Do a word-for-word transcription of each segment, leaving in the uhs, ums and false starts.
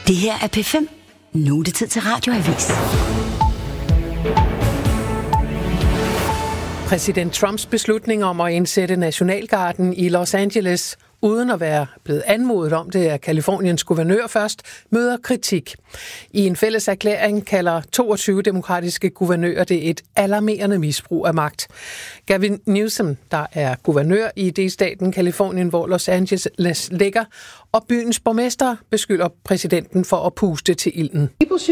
Det her er P fem. Nu er det tid til Radioavis. Præsident Trumps beslutning om at indsætte Nationalgarden i Los Angeles, uden at være blevet anmodet om det af Californiens guvernør først, møder kritik. I en fælles erklæring kalder toogtyve demokratiske guvernører det et alarmerende misbrug af magt. Gavin Newsom, der er guvernør i delstaten Californien, hvor Los Angeles ligger, og byens borgmester beskylder præsidenten for at puste til ilden.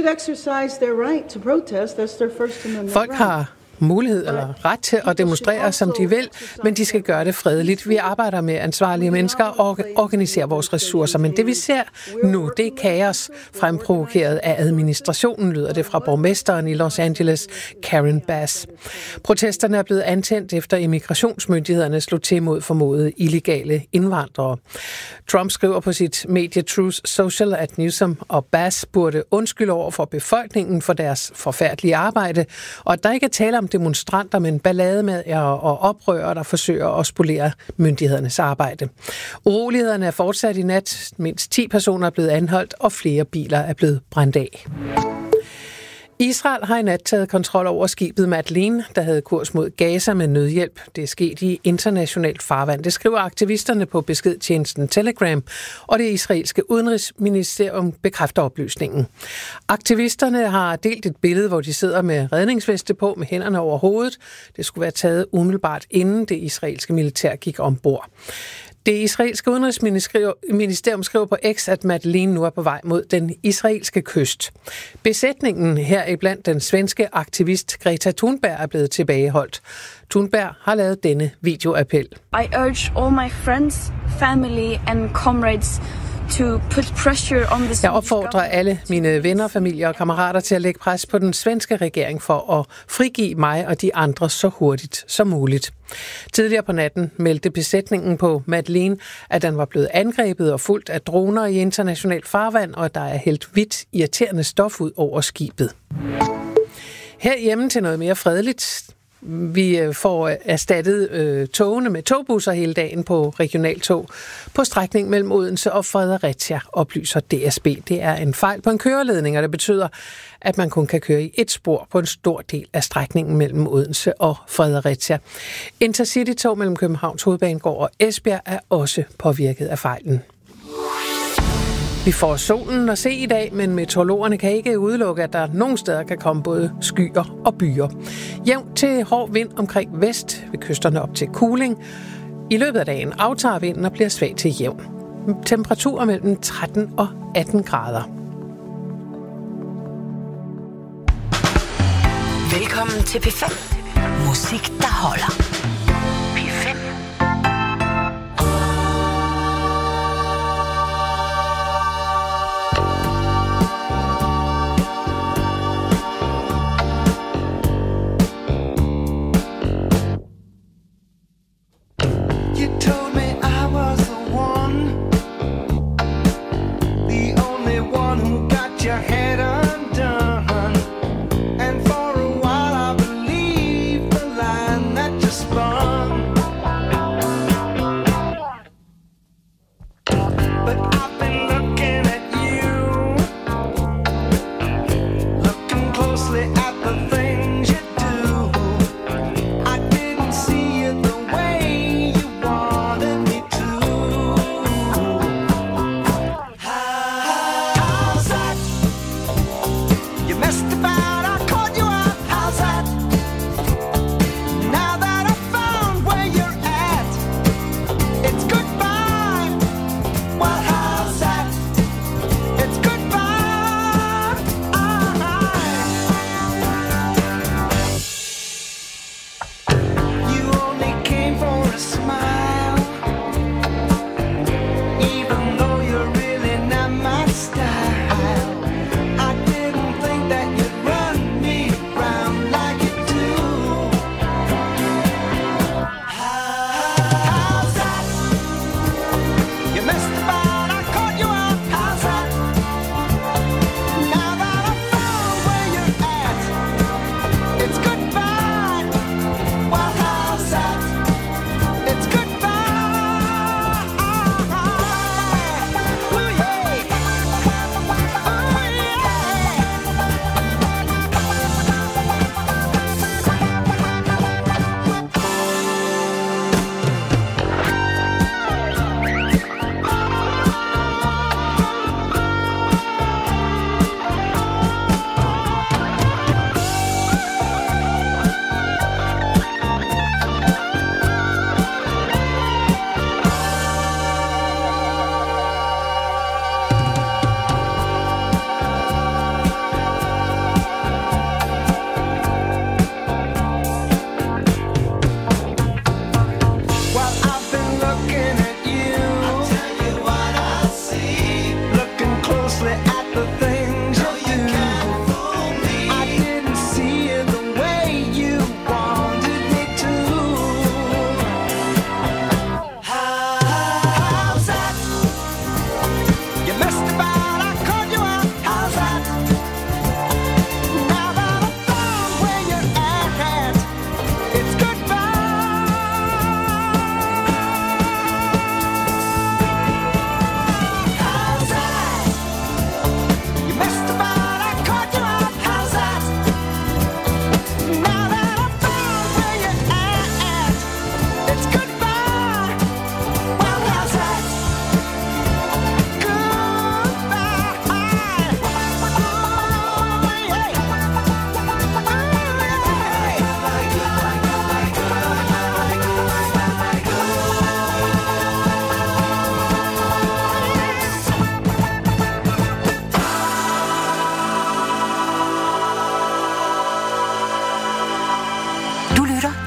Folk har mulighed eller ret til at demonstrere, som de vil, men de skal gøre det fredeligt. Vi arbejder med ansvarlige mennesker og organiserer vores ressourcer, men det vi ser nu, det er kaos, fremprovokeret af administrationen, lyder det fra borgmesteren i Los Angeles, Karen Bass. Protesterne er blevet antændt efter immigrationsmyndighederne slog til mod formodede illegale indvandrere. Trump skriver på sit medie Truth Social, at Newsom og Bass burde undskylde over for befolkningen for deres forfærdelige arbejde, og at der ikke er tale om demonstranter, men ballade med og oprørere, der forsøger at spolere myndighedernes arbejde. Urolighederne er fortsat i nat. Mindst ti personer er blevet anholdt, og flere biler er blevet brændt af. Israel har i nat taget kontrol over skibet Madeleine, der havde kurs mod Gaza med nødhjælp. Det er sket i internationalt farvand. Det skriver aktivisterne på beskedtjenesten Telegram, og det israelske udenrigsministerium bekræfter oplysningen. Aktivisterne har delt et billede, hvor de sidder med redningsveste på med hænderne over hovedet. Det skulle være taget umiddelbart inden det israelske militær gik ombord. Det israelske udenrigsministerium skriver på X, at Madeleine nu er på vej mod den israelske kyst. Besætningen heriblandt den svenske aktivist Greta Thunberg er blevet tilbageholdt. Thunberg har lavet denne videoappel. I urge all my friends, family and comrades to put pressure on the... Jeg opfordrer alle mine venner, familier og kammerater til at lægge pres på den svenske regering for at frigive mig og de andre så hurtigt som muligt. Tidligere på natten meldte besætningen på Madeleine, at den var blevet angrebet og fulgt af droner i internationalt farvand, og der er hældt hvidt irriterende stof ud over skibet. Herhjemme til noget mere fredeligt. Vi får erstattet øh, togene med togbusser hele dagen på regionaltog på strækningen mellem Odense og Fredericia, oplyser D S B. Det er en fejl på en køreledning, og det betyder, at man kun kan køre i et spor på en stor del af strækningen mellem Odense og Fredericia. Intercity-tog mellem Københavns Hovedbanegård og Esbjerg er også påvirket af fejlen. Vi får solen at se i dag, men meteorologerne kan ikke udelukke, at der nogle steder kan komme både skyer og byer. Jævnt til hård vind omkring vest, ved kysterne op til kuling. I løbet af dagen aftager vinden og bliver svag til jævn. Temperaturer mellem tretten og atten grader. Velkommen til P fem. Musik, der holder. P fem.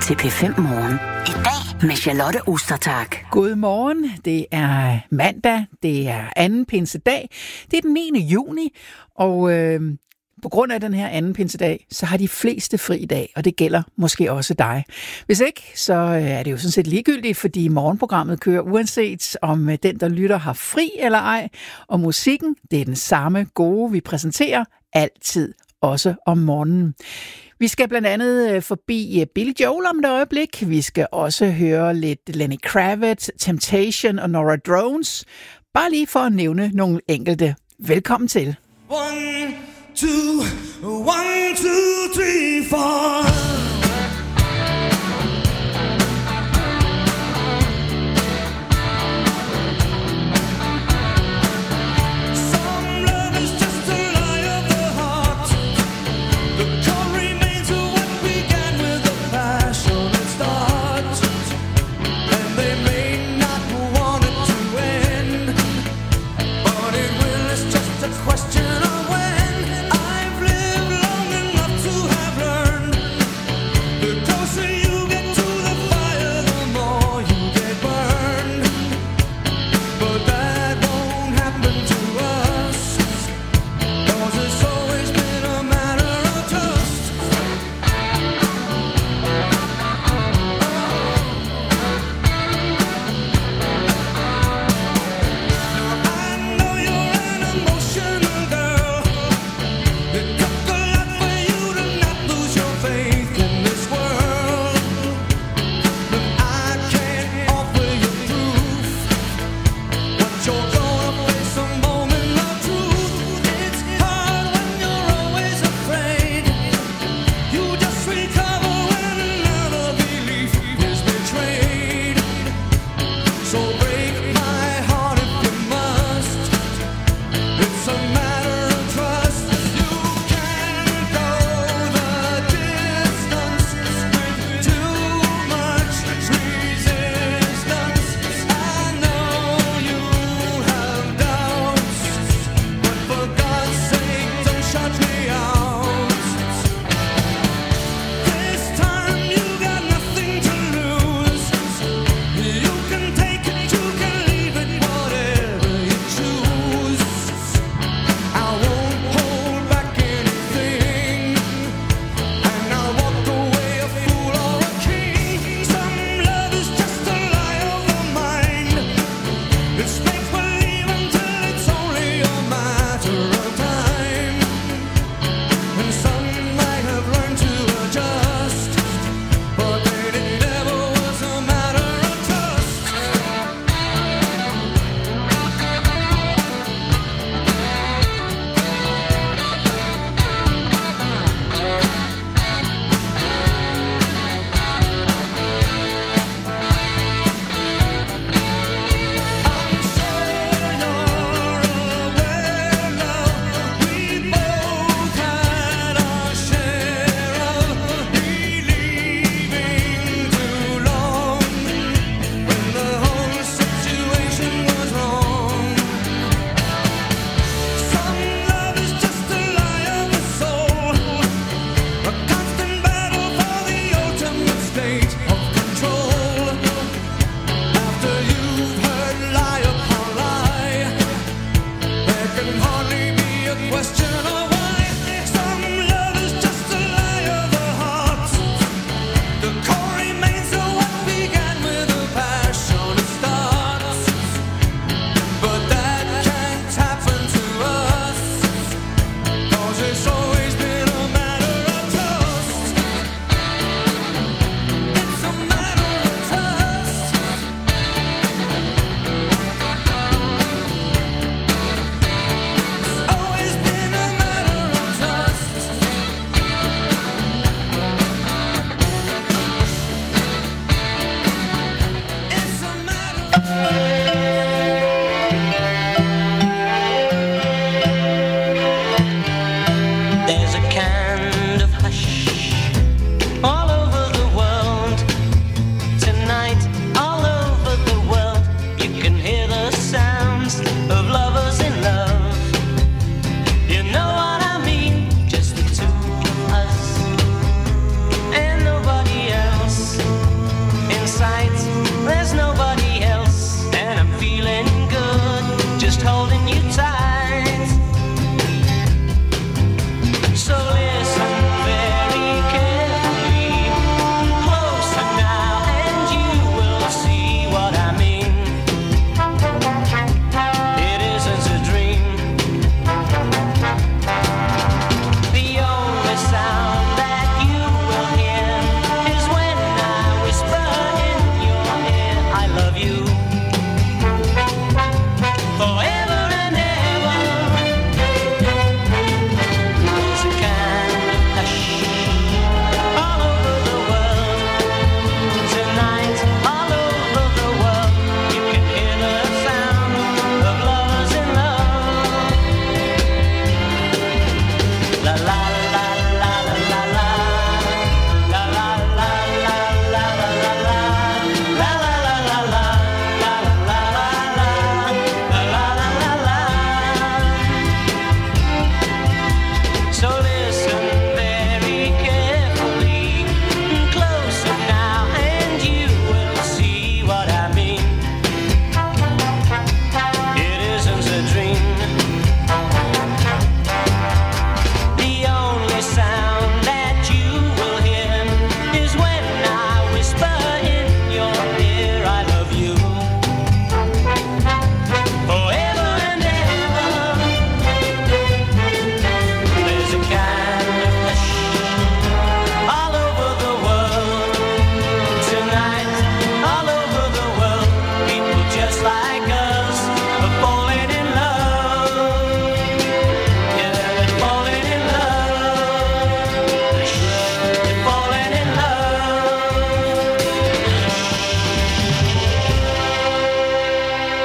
til P fem Morgen. I dag med Charlotte Ostertag. God morgen. Det er mandag. Det er anden pinsedag. Det er den niende juni. Og øh, på grund af den her anden pinsedag, så har de fleste fri i dag. Og det gælder måske også dig. Hvis ikke, så er det jo sådan set ligegyldigt, fordi morgenprogrammet kører uanset om den, der lytter, har fri eller ej. Og musikken, det er den samme gode, vi præsenterer altid, også om morgenen. Vi skal blandt andet forbi Billy Joel om et øjeblik. Vi skal også høre lidt Lenny Kravitz, Temptation og Nora Jones. Bare lige for at nævne nogle enkelte. Velkommen til. One, two, one, two, three, four. Take it to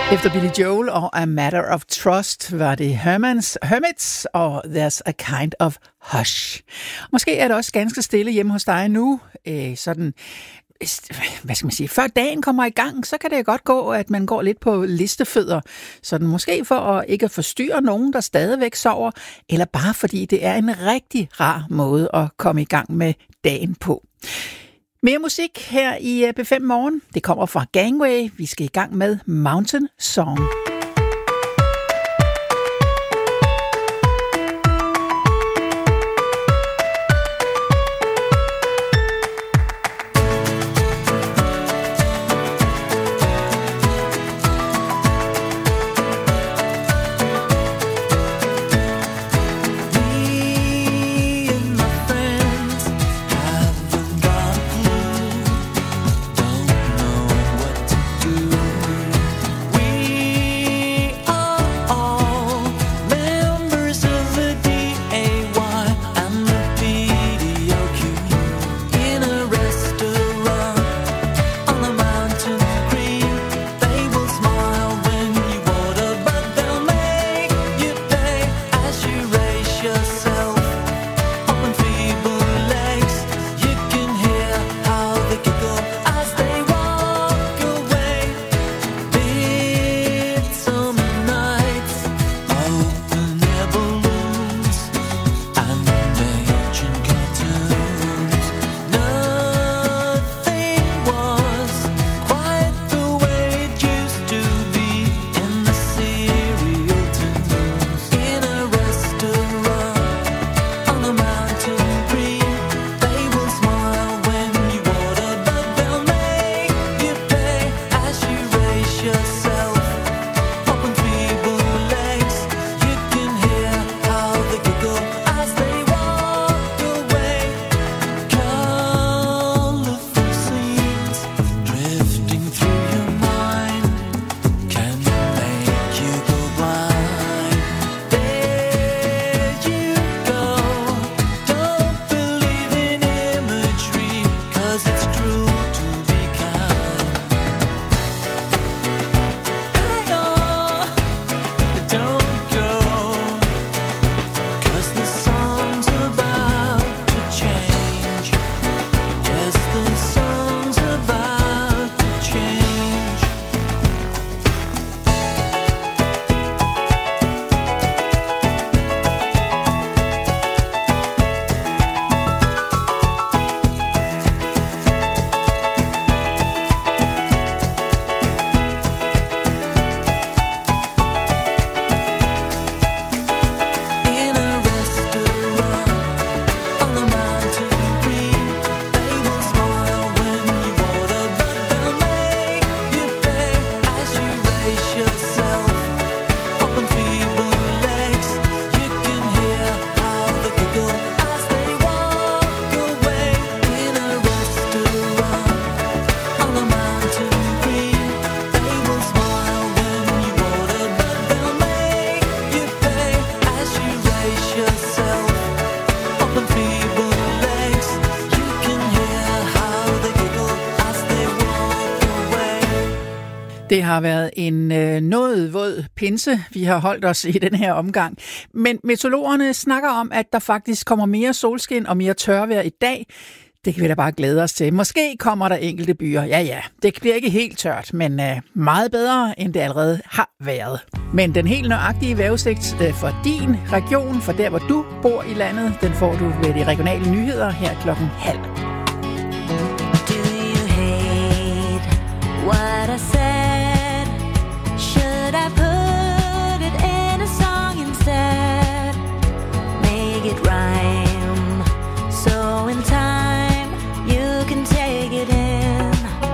Efter Billy Joel og A Matter of Trust var det Hermans, Hermits og There's a Kind of Hush. Måske er det også ganske stille hjemme hos dig nu. Øh, sådan, hvad skal man sige, før dagen kommer i gang, så kan det godt gå, at man går lidt på listefødder. Sådan måske for at ikke forstyrre nogen, der stadigvæk sover, eller bare fordi det er en rigtig rar måde at komme i gang med dagen på. Mere musik her i B fem Morgen. Det kommer fra Gangway. Vi skal i gang med Mountain Song. Det har været en øh, noget våd pinse, vi har holdt os i den her omgang. Men meteorologerne snakker om, at der faktisk kommer mere solskin og mere tørvejr i dag. Det kan vi da bare glæde os til. Måske kommer der enkelte byer. Ja, ja, det bliver ikke helt tørt, men øh, meget bedre, end det allerede har været. Men den helt nøjagtige vejrudsigt øh, for din region, for der hvor du bor i landet, den får du ved de regionale nyheder her klokken halv. Do you hate what I said? Should I put it in a song instead? Make it rhyme, so in time you can take it in.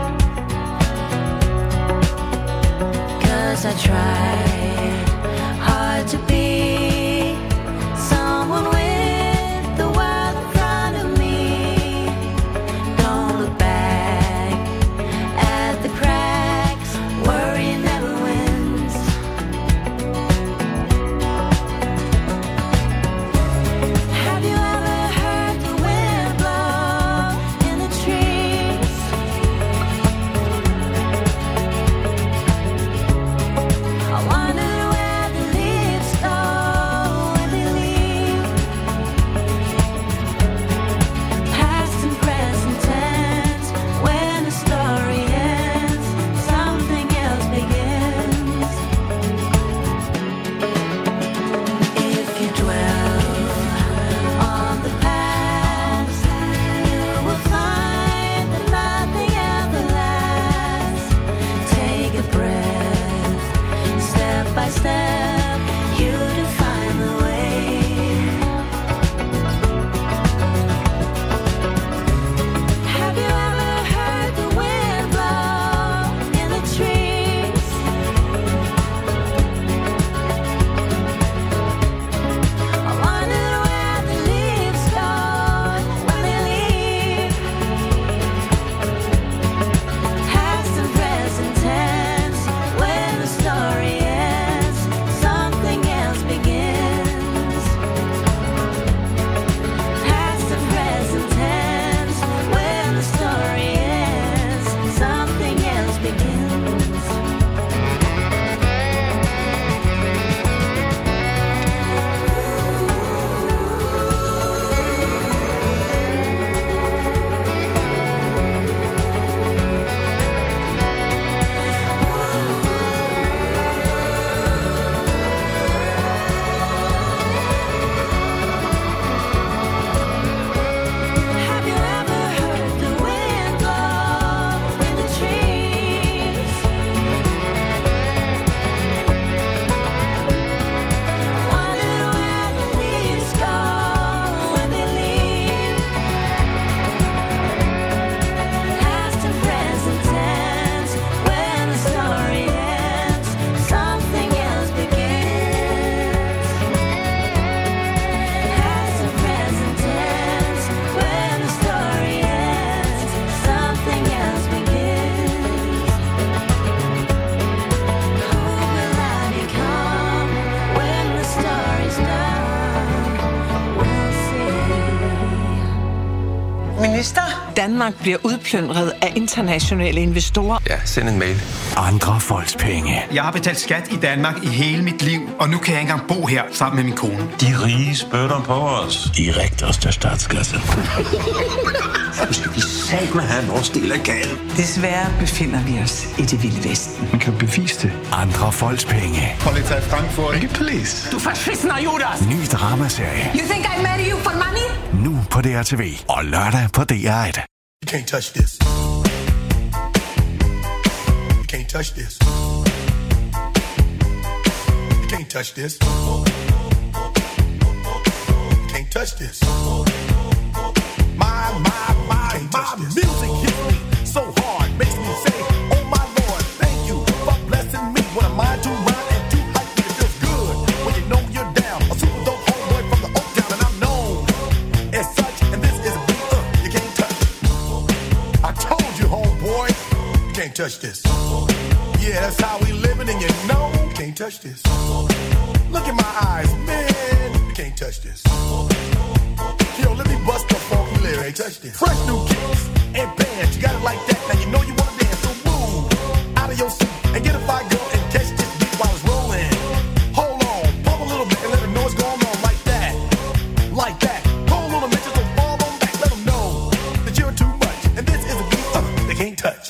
'Cause I tried hard to be someone with the world in front of me. Don't look back at the cracks, worry never wins. Have you ever heard the wind blow in the trees? Danmark bliver udplyndret af internationale investorer. Ja, send en mail. Andre folks penge. Jeg har betalt skat i Danmark i hele mit liv, og nu kan jeg ikke engang bo her sammen med min kone. De rige spytter på os. I rigtigste statskasse. Nu skal vi satme have vores del af gaden. Desværre befinder vi os i det vilde vesten. Man kan bevise det. Andre folks penge. Polizei Frankfurt. Ikke police. Du verschissener Judas! Ny dramaserie. You think I marry you for money? Nu på D R T V og lørdag på D R et. You can't touch this. You can't touch this. You can't touch this. You can't touch this. My, my, my, my music hits me so hard, makes me say, oh my Lord, thank you for blessing me. What am I to rhyme and to hype me? It feels good when you know you're down. A super dope homeboy from the Oak Town, and I'm known as such. And this is a beat uh, you can't touch. I told you, homeboy, you can't touch this. Yeah, that's how we living, and you know you can't touch this. Look in my eyes, man, you can't touch this. Yo, let me bust the funky lyrics. Fresh new kicks and bands, you got it like that. Now you know you wanna dance, so move out of your seat and get a fire girl and catch this beat while it's rolling. Hold on, pump a little bit and let them know what's going on like that, like that. Hold on a minute, just don't fall on back. Let them know that you're too much, and this is a beat uh, they can't touch.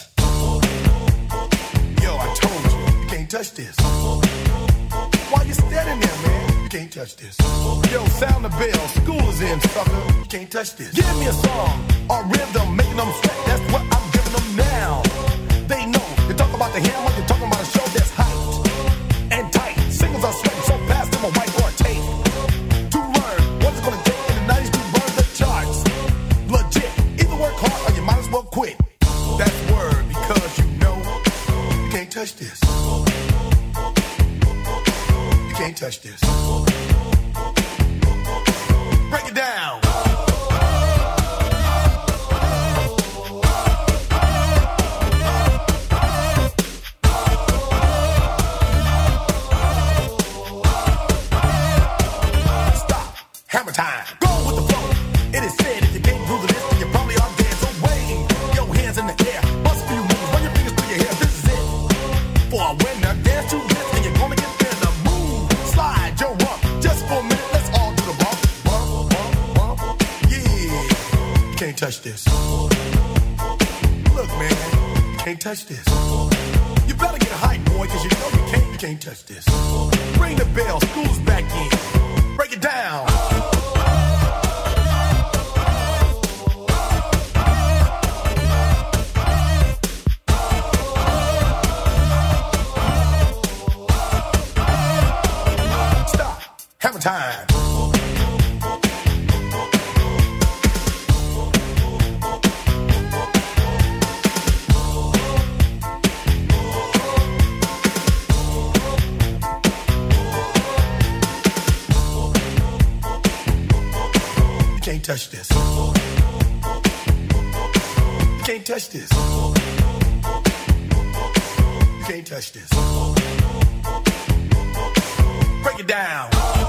Yo, I told you, you can't touch this. Why you standing there, man? You can't touch this. Yo, sound the bell, school is in, sucker. You can't touch this. Give me a song or rhythm, making them sweat. That's what I'm giving them now. They know. You talk about the hammer, you're talking about a show that's hyped and tight. Singles are sweating so fast, them a white or tape. To learn what's it gonna take in the nineties to burn the charts. Legit. Either work hard or you might as well quit. That's word because you know you can't touch this. You can't touch this. Break it down. Stop. Hammer time. Go with the flow. It is said if you can't groove the list, then you probably are dead. So wave your hands in the air. Bust a few moves. Run your fingers through your hair. This is it. For a winner, dance to this, and you're gonna get there. The move. Slide your rump. Just for a minute, let's all do the bump. Bump, bump, bump. Yeah. You can't touch this. Look, man. You can't touch this. You better get hype, boy, cause you know you can't, you can't touch this. Ring the bell. School's back in. Break it down. Stop. Hammer time. You can't touch this. You can't touch this. You can't touch this. Break it down.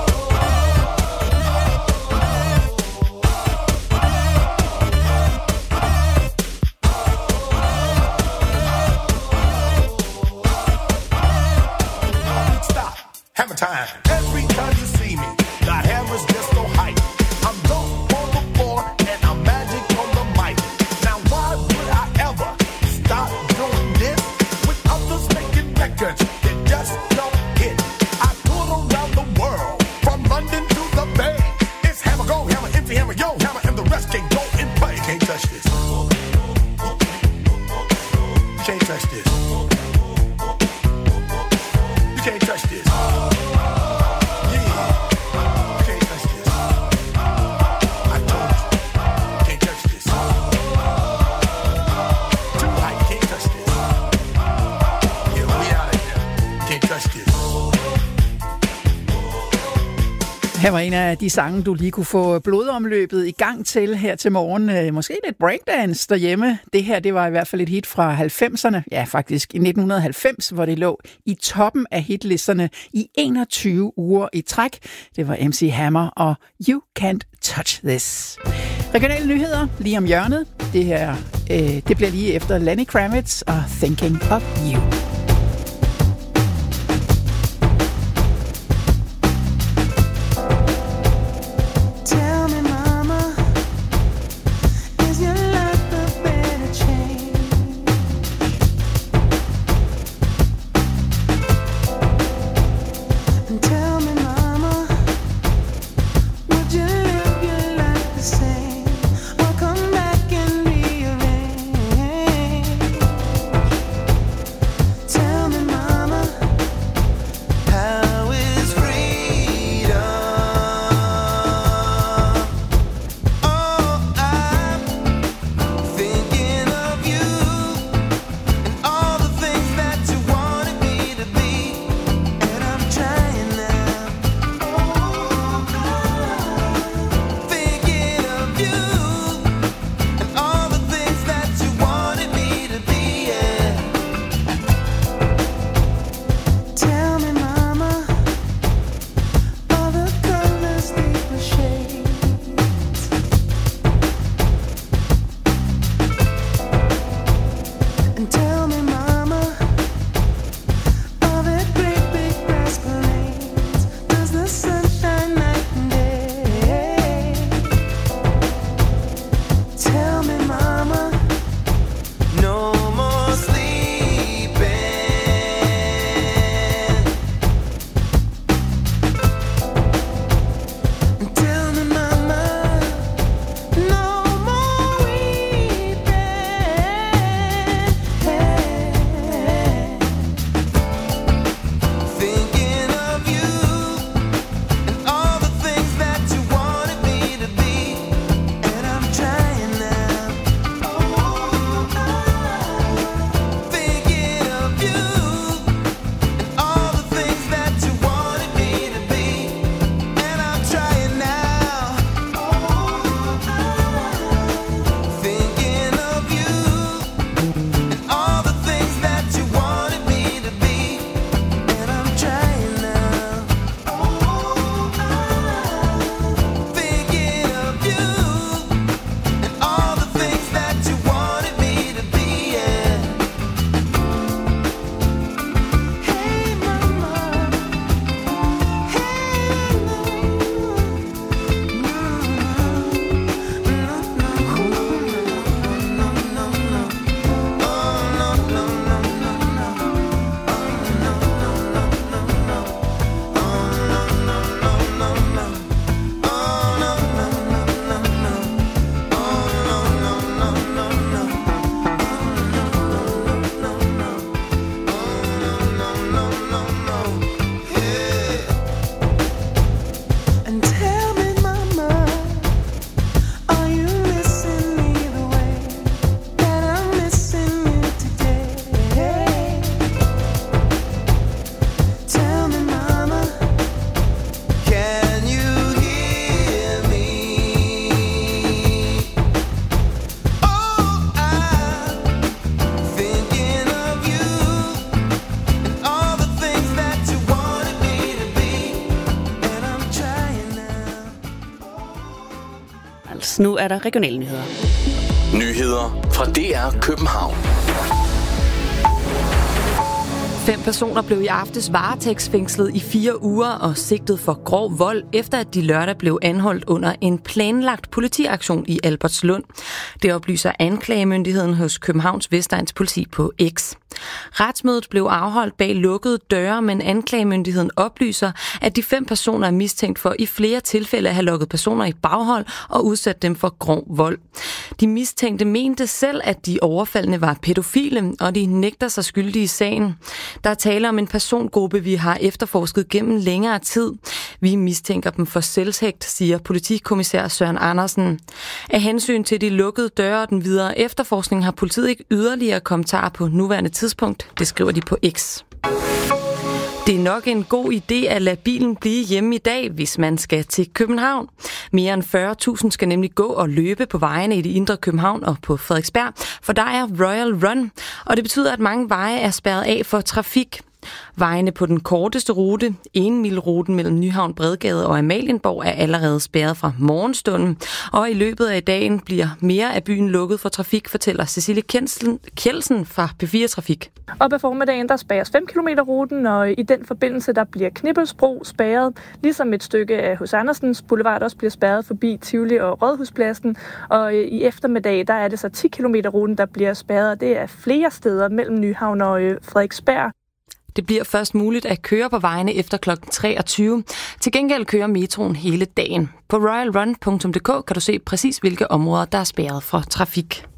Stop. Hammer time. Every time you see me, the hammer's just so hype. I'm dope on the floor and I'm magic on the mic. Now why would I ever stop doing this with others making records that just don't hit? I tour around the world from London to the Bay. It's hammer, go hammer, empty hammer, yo hammer, and the rest can go and play. You can't touch this. You can't touch this. You can't touch this. Her var en af de sange, du lige kunne få blodomløbet i gang til her til morgen. Måske lidt breakdance derhjemme. Det her, det var i hvert fald et hit fra halvfemserne. Ja, faktisk i nitten halvfems, hvor det lå i toppen af hitlisterne i enogtyve uger i træk. Det var M C Hammer og You Can't Touch This. Regionale nyheder lige om hjørnet. Det her, øh, det bliver lige efter Lenny Kravitz og Thinking of You. Nu er der regionale nyheder. Nyheder fra D R København. Fem personer blev i aftes varetægtsfængslet i fire uger og sigtet for grov vold, efter at de lørdag blev anholdt under en planlagt politiaktion i Albertslund. Det oplyser anklagemyndigheden hos Københavns Vestegns politi på X. Retsmødet blev afholdt bag lukkede døre, men anklagemyndigheden oplyser, at de fem personer er mistænkt for i flere tilfælde at have lukket personer i baghold og udsat dem for grov vold. De mistænkte mente selv, at de overfaldne var pædofile, og de nægter sig skyldige i sagen. Der er tale om en persongruppe, vi har efterforsket gennem længere tid. Vi mistænker dem for selvhægt, siger politikommissær Søren Andersen. Af hensyn til de lukkede døre og den videre efterforskning har politiet ikke yderligere kommentarer på nuværende tidspunkt. Det skriver de på X. Det er nok en god idé at lade bilen blive hjemme i dag, hvis man skal til København. Mere end fyrre tusind skal nemlig gå og løbe på vejene i det indre København og på Frederiksberg, for der er Royal Run, og det betyder, at mange veje er spærret af for trafik. Vejene på den korteste rute, en mil-ruten mellem Nyhavn, Bredgade og Amalienborg, er allerede spærret fra morgenstunden. Og i løbet af dagen bliver mere af byen lukket for trafik, fortæller Cecilie Kjeldsen fra P fire Trafik. Op ad formiddagen, der spærres fem kilometer ruten, og i den forbindelse, der bliver Knibbelsbro spærret, ligesom et stykke af H C Andersens Boulevard også bliver spærret forbi Tivoli og Rådhuspladsen. Og i eftermiddag, der er det så ti kilometer ruten, der bliver spærret, og det er flere steder mellem Nyhavn og Frederiksberg. Det bliver først muligt at køre på vejene efter klokken treogtyve. Til gengæld kører metroen hele dagen. På royal run punktum d k kan du se præcis, hvilke områder, der er spærret for trafik.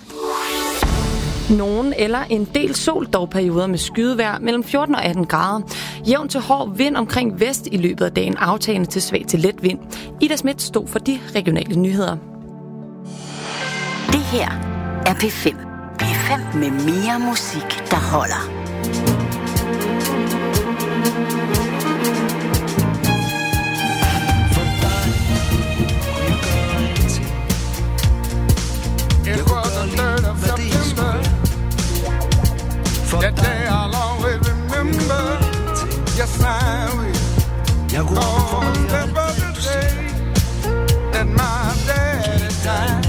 Nogen eller en del sol, dog perioder med skydevejr mellem fjorten og atten grader. Jævn til hård vind omkring vest i løbet af dagen, aftagende til svag til let vind. Ida Schmidt stod for de regionale nyheder. Det her er P fem. P fem med mere musik, der holder. It was the third of September. That day I'll always remember. Yes, I will. Cause that was the day that my daddy died.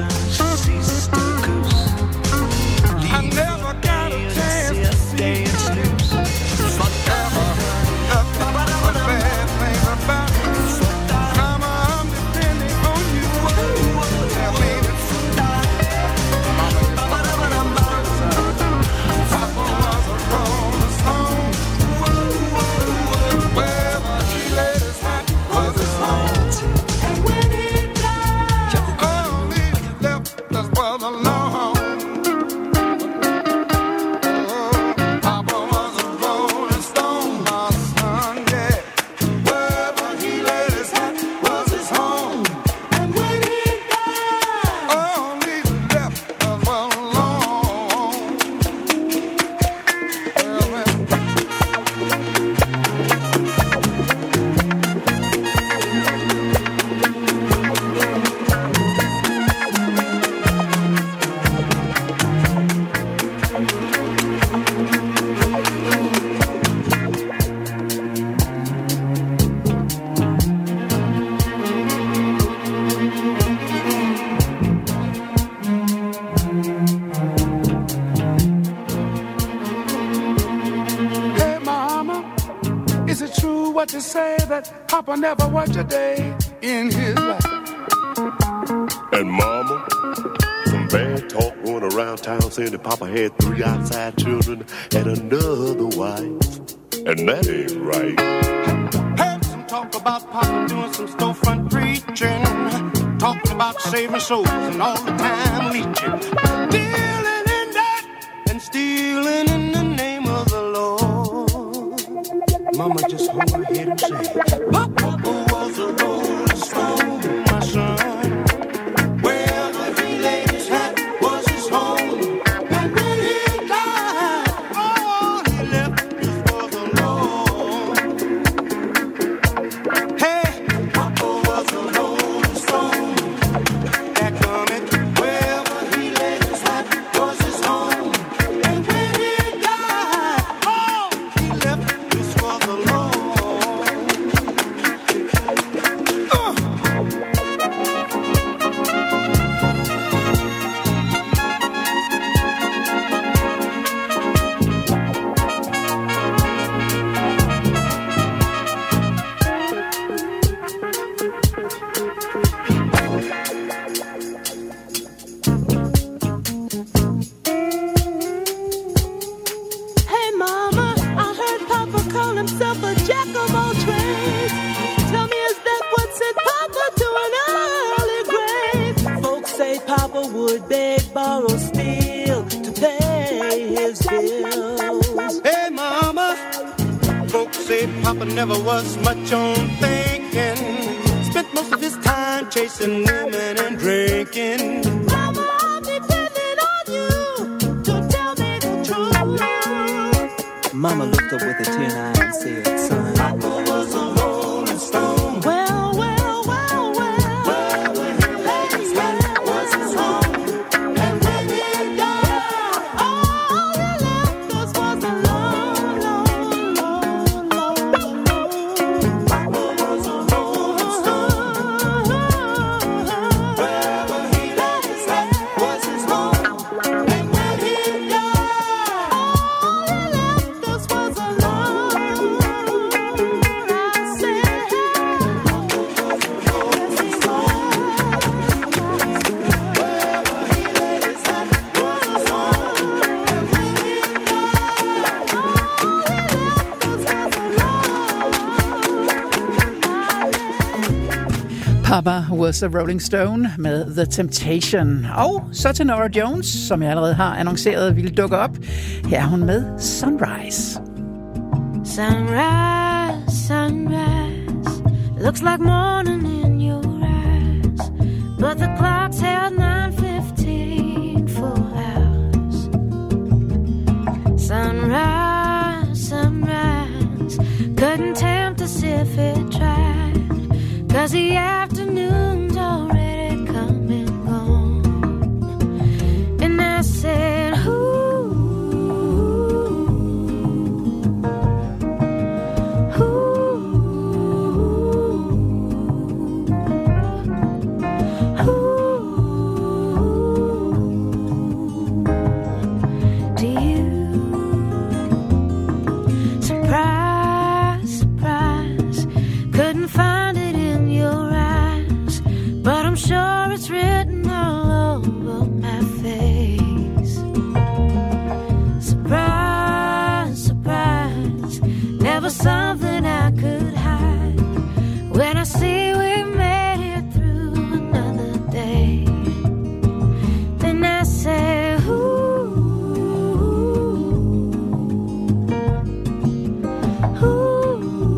I never got a chance to see forever. Nothing but bad things about me. Mama, I'm depending on you. Tell me the truth. Papa was a rolling stone. Wherever he laid his hat was his home. And when he died, all he left us was alone. Papa was a rolling stone, my son, yeah. Wherever he laid his hat was his home. And when he died, all he left us was alone. Well, well. Hey, Mama, is it true what you say that Papa never worked a day in his life? And Mama, some bad talk going around town saying that Papa had three outside children and another wife. And that ain't right. Heard some talk about Papa doing some storefront preaching, talking about saving souls and all the time leeching, dealing in that and stealing in the name of the Lord. Mama just hold her head and say, Papa was a rolling stone, my son. Wherever he laid his hat was his home. And when he died, all he left us was alone. Hey, Papa was a rolling stone. That coming, wherever he laid his hat was his home. And when he died, all he left us was alone. Uh. Hey, Mama, I heard Papa call himself a jack of all trades. Tell me, is that what sent Papa to an early grave? Folks say Papa would beg, borrow, steal to pay his bills. Hey, Mama, folks say Papa never was much on thinking. Spent most of his time chasing women and drinking. Mama, I'm depending on you to tell me the truth. Mama looked up with a tear in her eye and said, son, Papa was a rolling stone. Well, well, well, well. Wherever he laid his hat was his home. And when he died, all he left us was alone, alone. Papa was a Rolling Stone med The Temptation. Og så til Norah Jones, som jeg allerede har annonceret ville dukke op. Her er hun med Sunrise. Sunrise, sunrise, looks like morning in your eyes, but the clock's held nine fifteen for hours. Sunrise, sunrise, couldn't tempt us if it tried, 'cause the afternoon's already come and gone. And I said, ooh, sure it's written all over my face. Surprise, surprise, never something I could hide. When I see we made it through another day, then I say, ooh, ooh.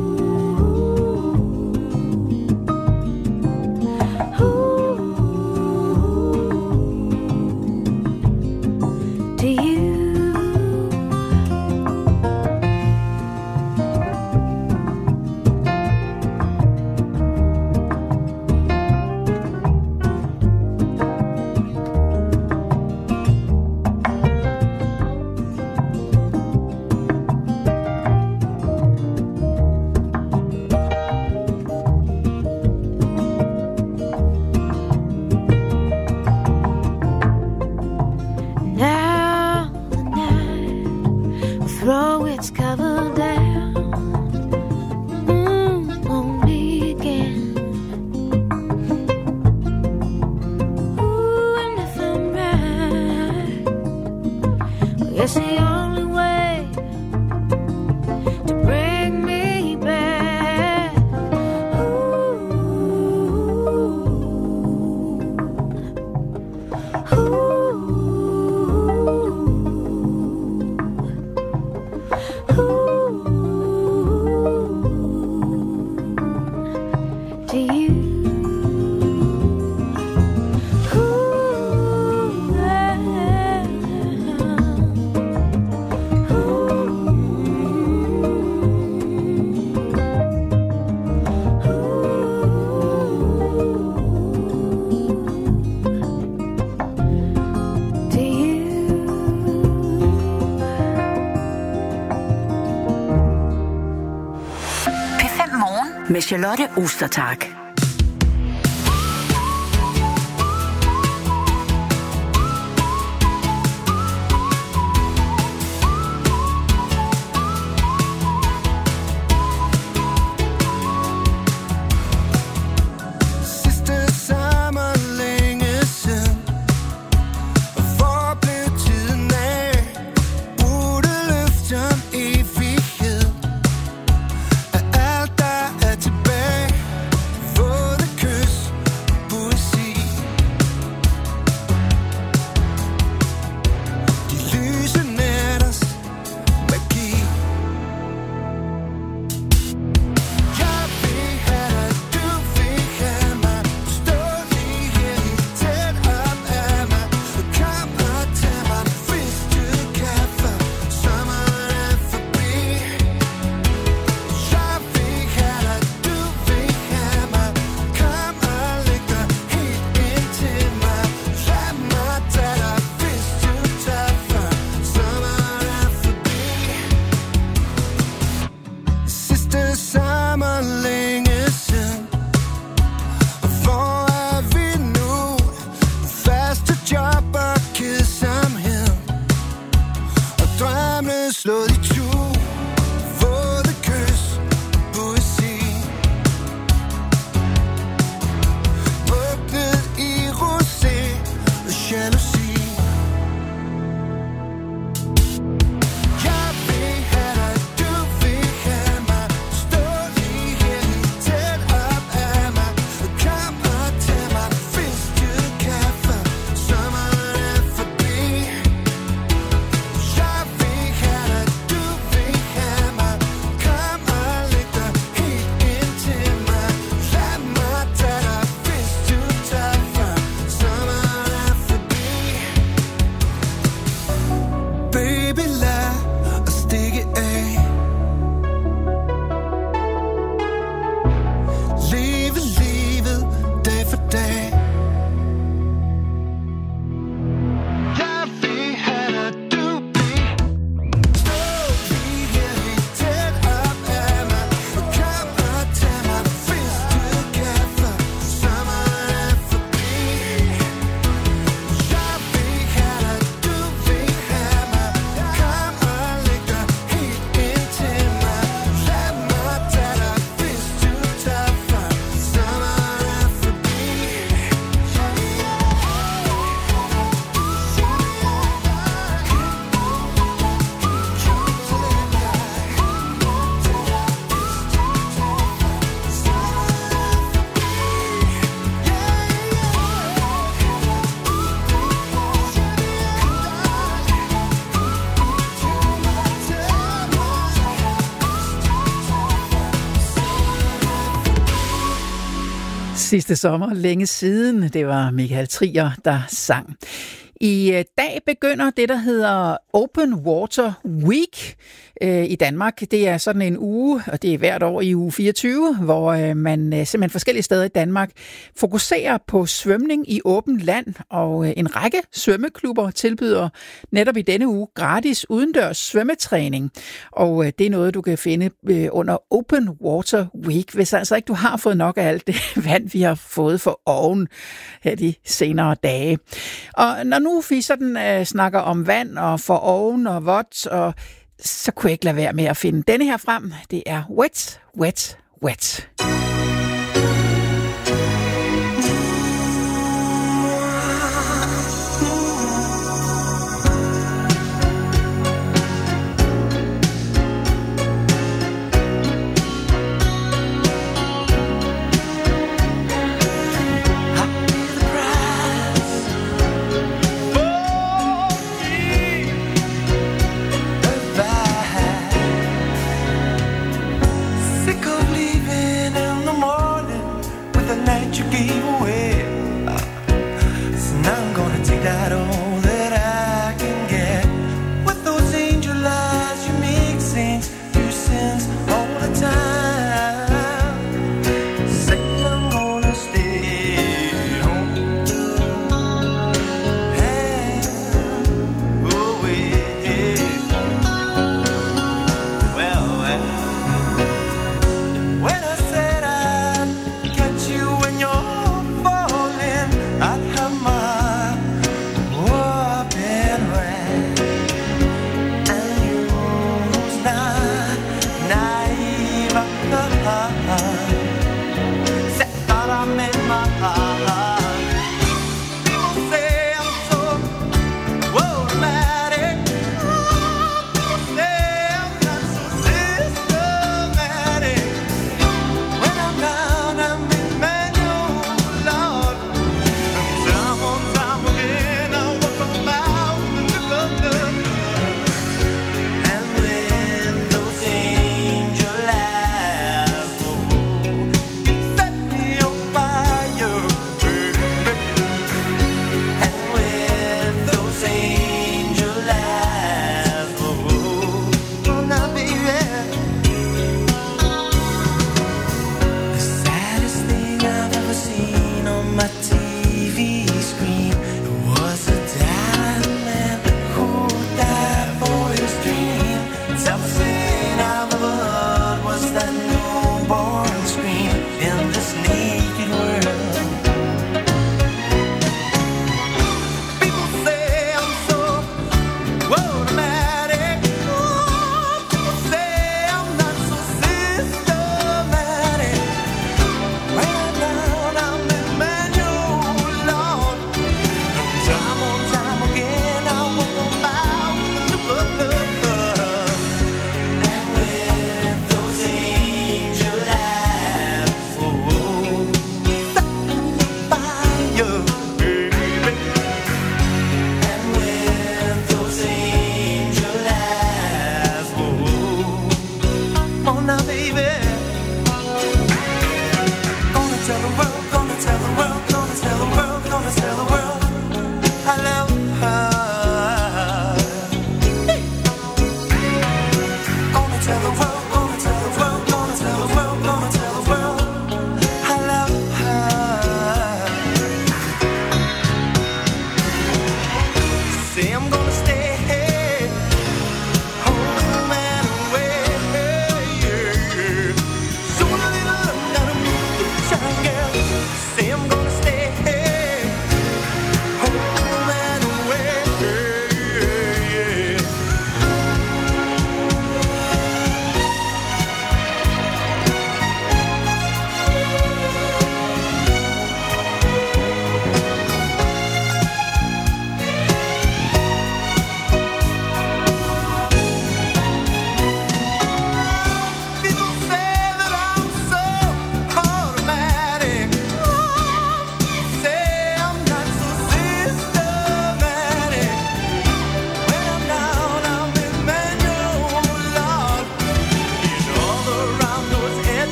Med Charlotte Ostertag. For Sidste sommer, længe siden, det var Michael Trier, der sang. I dag begynder det, der hedder Open Water Week øh, i Danmark. Det er sådan en uge, og det er hvert år i uge fireogtyve, hvor øh, man øh, simpelthen forskellige steder i Danmark fokuserer på svømning i åbent land, og øh, en række svømmeklubber tilbyder netop i denne uge gratis udendørs svømmetræning. Og øh, det er noget, du kan finde øh, under Open Water Week, hvis altså ikke du har fået nok af alt det vand, vi har fået for oven her de senere dage. Og når nu vi sådan øh, snakker om vand og for oven og vådt, og så kunne jeg ikke lade være med at finde denne her frem. Det er Wet, Wet, Wet. You gave away, so now I'm gonna take that all that I can get. With those angel eyes, you make saints do sins all the time. Say I'm gonna stay home. Hey, oh yeah. Well, well, when I said I'd catch you when you're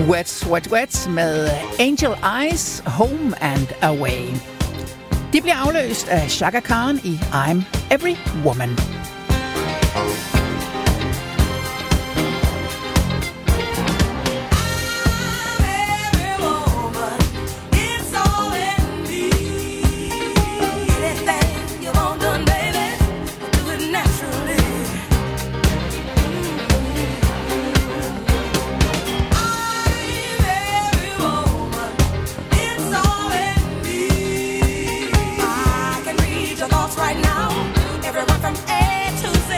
Wet, Wet, Wet med Angel Eyes, Home and Away. De bliver afløst af Chaka Khan i I'm Every Woman. Right now, everyone from A to Z.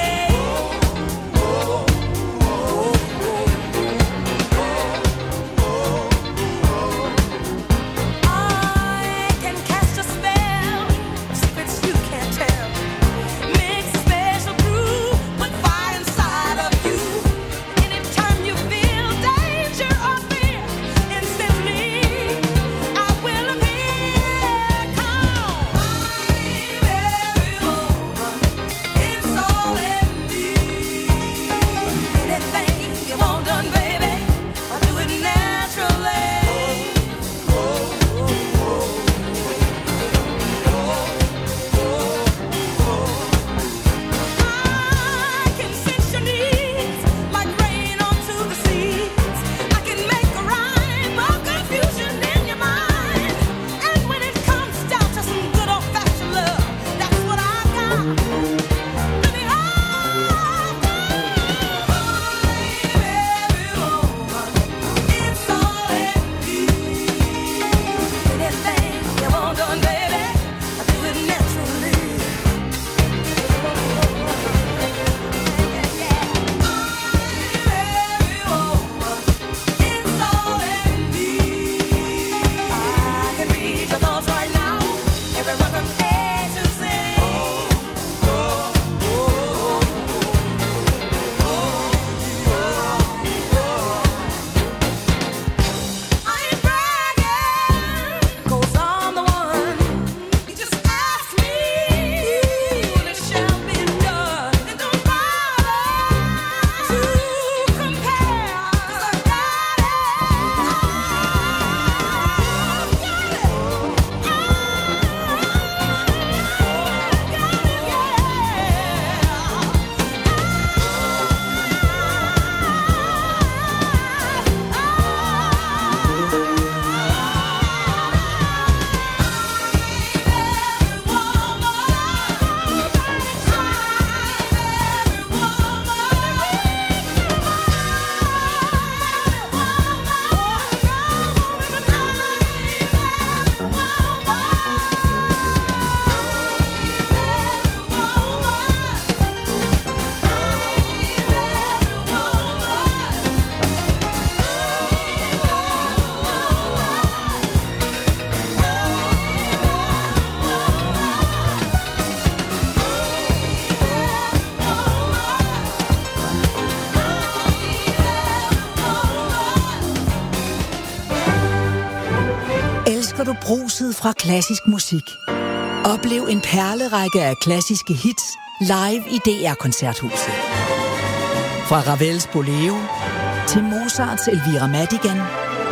Elsker du bruset fra klassisk musik? Oplev en perlerække af klassiske hits live i D R-koncerthuset. Fra Ravels Bolero til Mozarts Elvira Madigan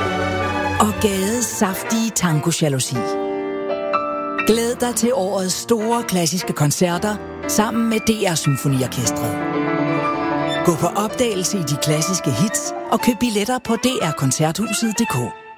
og Gades saftige tango jalousi. Glæd dig til årets store klassiske koncerter sammen med D R Symfoniorkestret. Gå på opdagelse i de klassiske hits og køb billetter på d r koncerthuset punktum d k.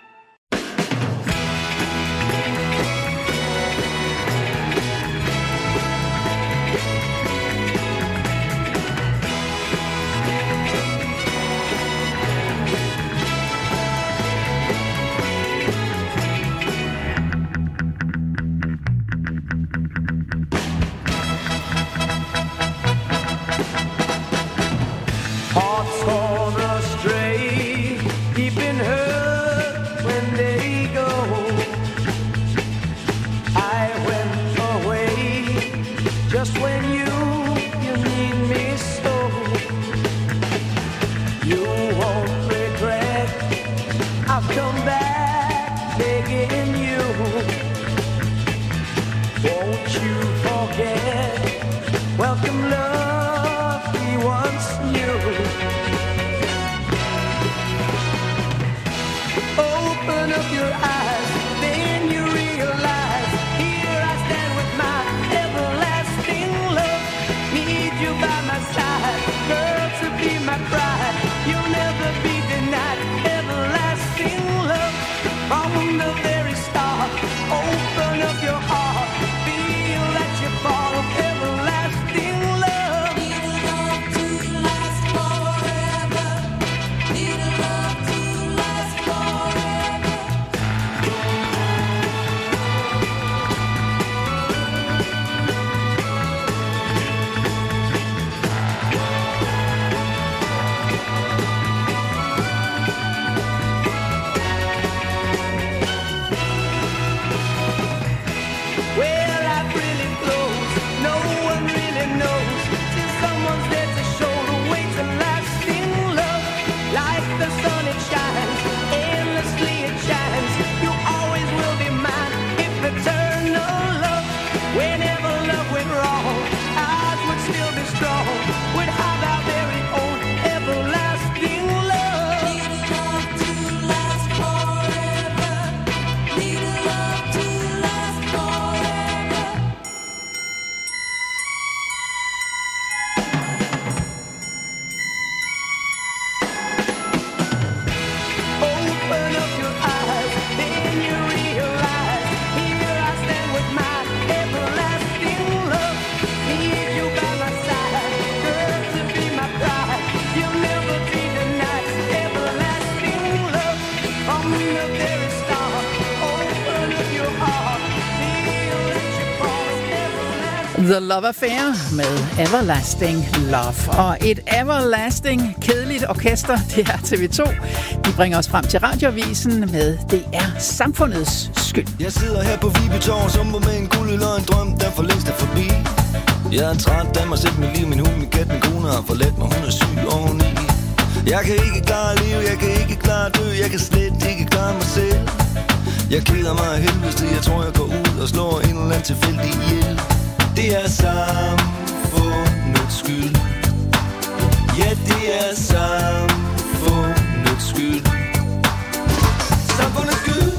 The Love Affair med Everlasting Love. Og et everlasting kedeligt orkester, det er T V to. De bringer os frem til radioavisen med Det er samfundets skyld. Jeg sidder her på Vibetorv, sumper med en guldøl og en drøm, der for længst er forbi. Jeg er træt af mig selv, mit liv, min hund, min kat, min kone har forladt mig, hun er syg og hun i. Jeg kan ikke klare liv, jeg kan ikke klare dø, jeg kan slet ikke klare mig selv. Jeg keder mig af helvede, jeg tror jeg går ud og slår en eller anden tilfældig ihjel. Det er samfundets skyld. Ja, det er samfundets skyld. Samfundets skyld.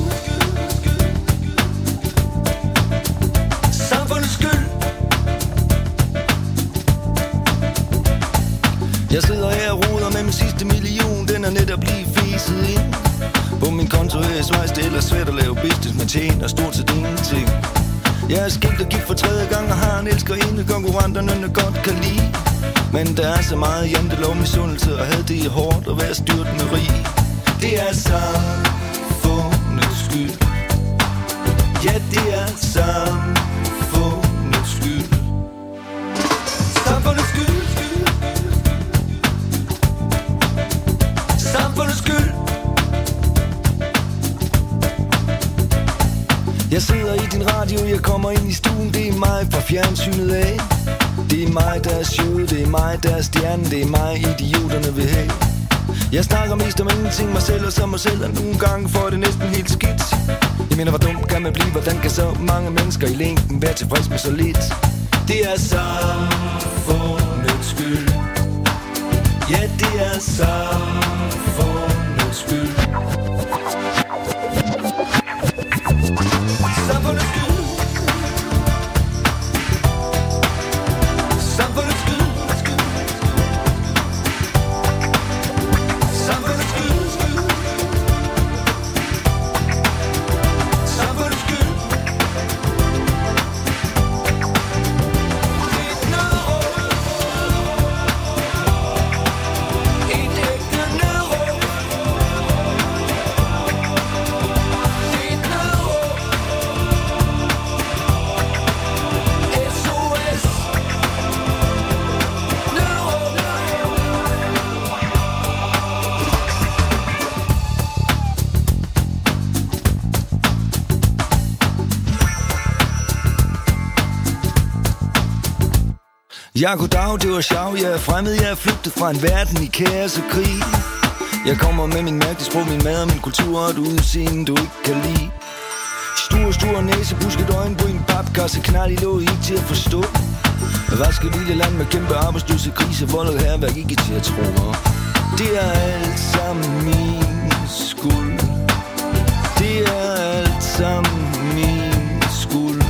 Samfundets skyld. Jeg sidder her og roder med min sidste million, den er netop lige fiset ind. På min konto er jeg svejst, det er ellers svært at lave business, man tjener stort set ingenting. Jeg er skilt og gift for tredje gang og har en elskerinde, konkurrenterne godt kan lide. Men der er så meget jantelov, misundelse og had, det er hårdt at være styrtende rig. Det er samfundets skyld. Ja, det er samfundets skyld. Samfundets skyld. Samfundets skyld. Jeg sidder i din radio, jeg kommer ind i stuen, det er mig fra fjernsynet af. Det er mig, der er showet, det er mig, der er stjernen, det er mig, idioterne vil have. Jeg snakker mest om ingenting, mig selv og så mig selv, og nogle gange får det næsten helt skidt. Jeg mener, hvor dumt kan man blive, hvordan kan så mange mennesker i længden være tilfreds med så lidt? Det er samfundets skyld. Ja, det er samfundets skyld. Samfundets skyld. Samfundets skyld. Samfundets skyld. Samfundets skyld. Et nødråb. Et ægte nødråb. Et nødråb. S O S. Nødråb. Ja, goddag, det var sjov, jeg er fremmed, jeg er flygtet fra en verden i kaos og krig. Jeg kommer med min mærkelige sprog, min mad og min kultur og et udseende, du ikke kan lide. Stor, stor næse, busket øjenbryn, papkasse, knald i låget, ikke til at forstå. Hvad skal lille land med kæmpe arbejdsløse, krise, vold og herværk, ikke til at tro. Det er alt sammen min skuld. Det er alt sammen min skuld.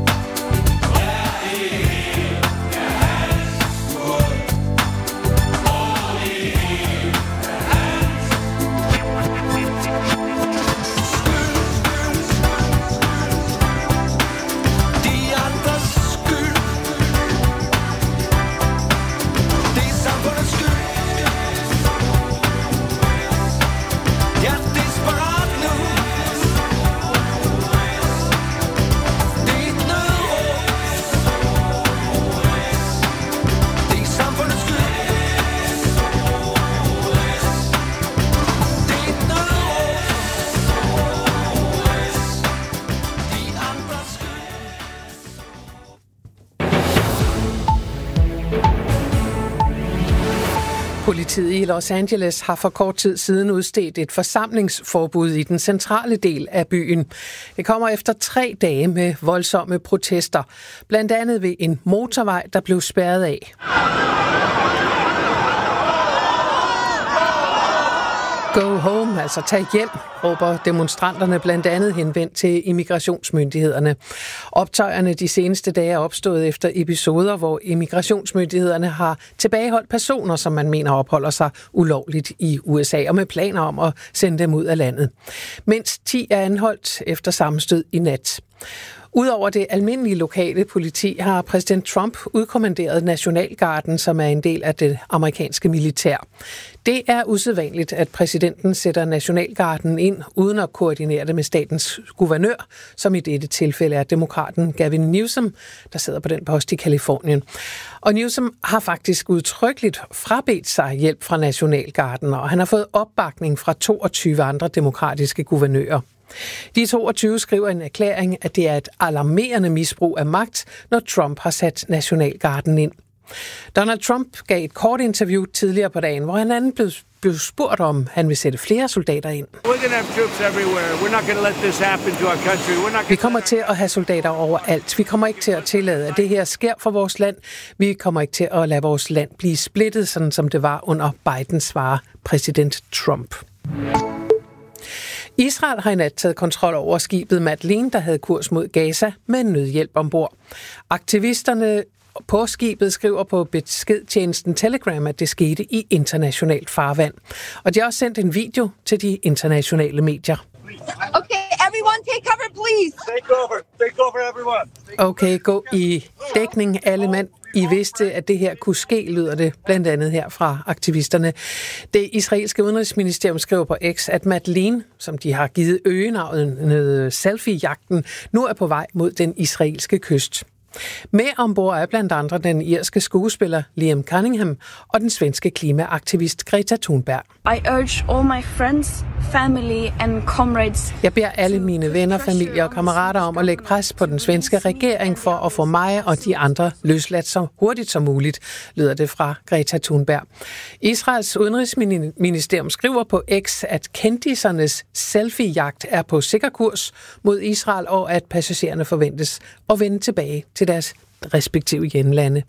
Politiet i Los Angeles har for kort tid siden udstedt et forsamlingsforbud i den centrale del af byen. Det kommer efter tre dage med voldsomme protester, blandt andet ved en motorvej, der blev spærret af. Go home, altså tag hjem, råber demonstranterne blandt andet henvendt til immigrationsmyndighederne. Optøjerne de seneste dage er opstået efter episoder, hvor immigrationsmyndighederne har tilbageholdt personer, som man mener opholder sig ulovligt i U S A, og med planer om at sende dem ud af landet. Mindst ti er anholdt efter sammenstød i nat. Udover det almindelige lokale politi har præsident Trump udkommanderet Nationalgarden, som er en del af det amerikanske militær. Det er usædvanligt, at præsidenten sætter Nationalgarden ind uden at koordinere det med statens guvernør, som i dette tilfælde er demokraten Gavin Newsom, der sidder på den post i Kalifornien. Og Newsom har faktisk udtrykkeligt frabedt sig hjælp fra Nationalgarden, og han har fået opbakning fra toogtyve andre demokratiske guvernører. De toogtyve skriver en erklæring, at det er et alarmerende misbrug af magt, når Trump har sat Nationalgarden ind. Donald Trump gav et kort interview tidligere på dagen, hvor han anden blev, blev spurgt om, han vil sætte flere soldater ind. Vi kommer til at have soldater overalt. Vi kommer ikke til at tillade, at det her sker for vores land. Vi kommer ikke til at lade vores land blive splittet, sådan som det var under Biden, svarer præsident Trump. Israel har i nat taget kontrol over skibet Madeleine, der havde kurs mod Gaza med nødhjælp ombord. Aktivisterne på skibet skriver på beskedtjenesten Telegram, at det skete i internationalt farvand. Og de har også sendt en video til de internationale medier. Okay, everyone take cover, please. Take over. Take over, everyone. Okay, gå i dækning, alle mand. I vidste, at det her kunne ske, lyder det blandt andet her fra aktivisterne. Det israelske udenrigsministerium skriver på X, at Madeleine, som de har givet øgenavnet selfie-jagten, nu er på vej mod den israelske kyst. Med ombord er blandt andre den irske skuespiller Liam Cunningham og den svenske klimaaktivist Greta Thunberg. I urge all my friends, family and comrades. Jeg beder alle mine venner, familie og kammerater om at lægge pres på den svenske regering for at få mig og de andre løsladt så hurtigt som muligt, lyder det fra Greta Thunberg. Israels udenrigsministerium skriver på X, at kendisernes selfie-jagt er på sikker kurs mod Israel, og at passagererne forventes at vende tilbage til deres respektive hjemlande.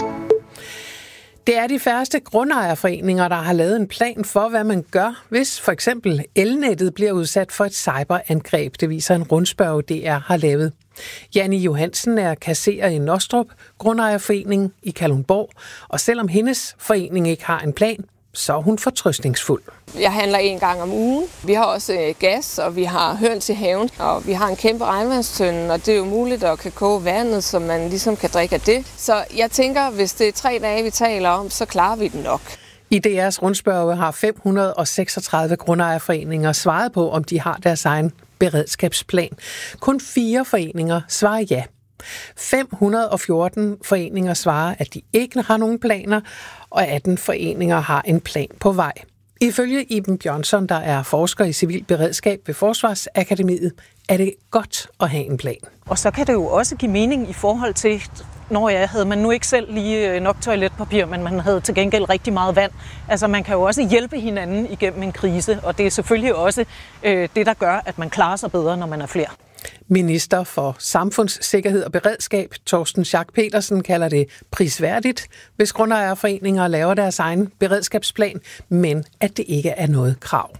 Det er de færreste grundejerforeninger, der har lavet en plan for, hvad man gør, hvis for eksempel elnettet bliver udsat for et cyberangreb. Det viser en rundspørge, D R har lavet. Janni Johansen er kasserer i Nostrup, grundejerforening i Kalundborg, og selvom hendes forening ikke har en plan, så er hun fortrøstningsfuld. Jeg handler en gang om ugen. Vi har også øh, gas, og vi har høns i haven, og vi har en kæmpe regnvandstønde, og det er jo muligt at kan koge vandet, så man ligesom kan drikke af det. Så jeg tænker, hvis det er tre dage, vi taler om, så klarer vi den nok. I D R's rundspørge har fem hundrede og seksogtredive grundejerforeninger svaret på, om de har deres egen beredskabsplan. Kun fire foreninger svarer ja. fem hundrede og fjorten foreninger svarer, at de ikke har nogen planer, og atten foreninger har en plan på vej. Ifølge Iben Bjørnsson, der er forsker i civil beredskab ved Forsvarsakademiet, er det godt at have en plan. Og så kan det jo også give mening i forhold til, når jeg havde man nu ikke selv lige nok toiletpapir, men man havde til gengæld rigtig meget vand. Altså man kan jo også hjælpe hinanden igennem en krise, og det er selvfølgelig også øh, det, der gør, at man klarer sig bedre, når man er flere. Minister for Samfundssikkerhed og Beredskab, Torsten Schack Petersen, kalder det prisværdigt, hvis grundejerforeninger laver deres egen beredskabsplan, men at det ikke er noget krav.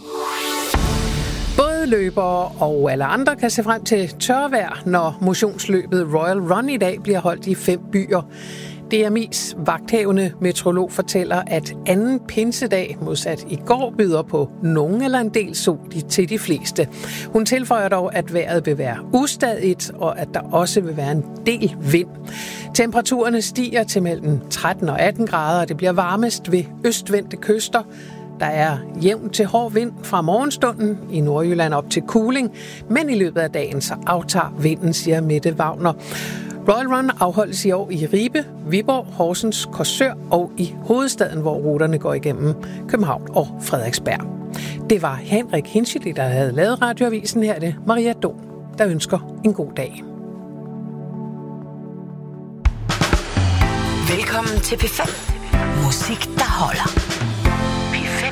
Både løbere og alle andre kan se frem til tørvejr, når motionsløbet Royal Run i dag bliver holdt i fem byer. D M I's vagthavende meteorolog fortæller, at anden pinsedag modsat i går byder på nogen eller en del sol til de fleste. Hun tilføjer dog, at vejret vil være ustadigt, og at der også vil være en del vind. Temperaturerne stiger til mellem tretten og atten grader, og det bliver varmest ved østvendte kyster. Der er jævn til hård vind fra morgenstunden, i Nordjylland op til kuling, men i løbet af dagen så aftager vinden, siger Mette Wagner. Royal Run afholdes i år i Ribe, Viborg, Horsens, Korsør og i hovedstaden, hvor ruterne går igennem København og Frederiksberg. Det var Henrik Hinchely, der havde lavet radioavisen. Her er det Maria Don, der ønsker en god dag. Velkommen til P fem. Musik, der holder. P fem.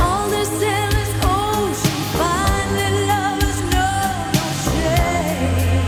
Shame.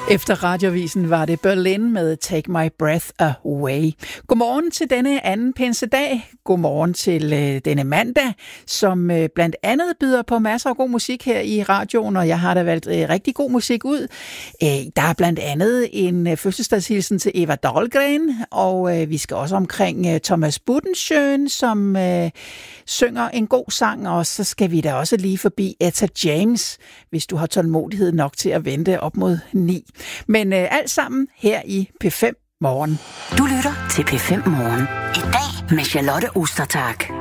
Efter radiovisen var det Berlin med Take My Breath Away. Godmorgen til denne anden pinsedag. Godmorgen til øh, denne mandag, som øh, blandt andet byder på masser af god musik her i radioen, og jeg har da valgt øh, rigtig god musik ud. Øh, der er blandt andet en øh, fødselsdagshilsen til Eva Dahlgren, og øh, vi skal også omkring øh, Thomas Budensjøen, som øh, synger en god sang, og så skal vi da også lige forbi Etta James, hvis du har tålmodighed nok til at vente op mod ni. Men øh, alt sammen her i P fem Morgen. Du lytter til P fem Morgen. I dag med Charlotte Ostertag.